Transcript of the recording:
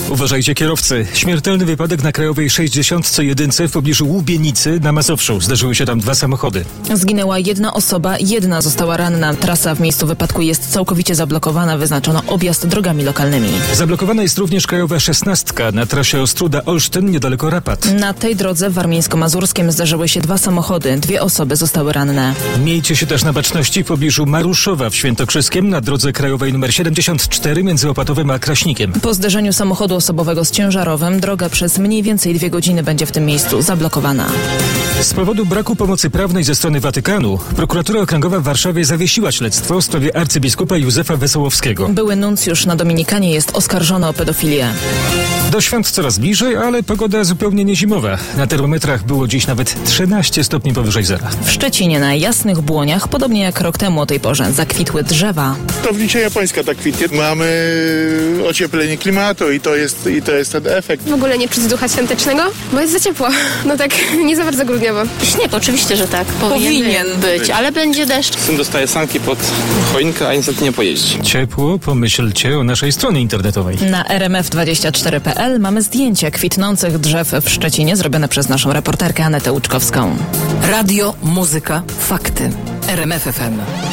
Uważajcie kierowcy. Śmiertelny wypadek na krajowej 61 w pobliżu Łubienicy na Mazowszu. Zdarzyły się tam 2 samochody. Zginęła 1 osoba, 1 została ranna. Trasa w miejscu wypadku jest całkowicie zablokowana. Wyznaczono objazd drogami lokalnymi. Zablokowana jest również krajowa 16 na trasie Ostróda-Olsztyn niedaleko Rapat. Na tej drodze w Warmińsko-Mazurskim zdarzyły się 2 samochody. 2 osoby zostały ranne. Miejcie się też na baczności w pobliżu Maruszowa w Świętokrzyskiem na drodze krajowej nr 74 między Opatowem a Kraśnikiem. Po zderzeniu samochodu osobowego z ciężarowym droga przez mniej więcej 2 godziny będzie w tym miejscu zablokowana. Z powodu braku pomocy prawnej ze strony Watykanu prokuratura okręgowa w Warszawie zawiesiła śledztwo w sprawie arcybiskupa Józefa Wesołowskiego. Były nuncjusz na Dominikanie jest oskarżony o pedofilię. Do świąt coraz bliżej, ale pogoda zupełnie niezimowa. Na termometrach było dziś nawet 13 stopni powyżej zera. W Szczecinie na Jasnych Błoniach, podobnie jak rok temu o tej porze, zakwitły drzewa. Townicze japońska tak kwitnie. Mamy ocieplenie klimatu i to jest ten efekt. W ogóle nie czuć ducha świątecznego, bo jest za ciepło. No tak, nie za bardzo grudniowo. Śnieg, oczywiście, że tak. Powinien być, ale będzie deszcz. Syn dostaje sanki pod choinkę, a niestety nie pojeździ. Ciepło, pomyślcie o naszej stronie internetowej. Na rmf24.pl mamy zdjęcia kwitnących drzew w Szczecinie zrobione przez naszą reporterkę Anetę Łuczkowską. Radio, muzyka, fakty. RMF FM.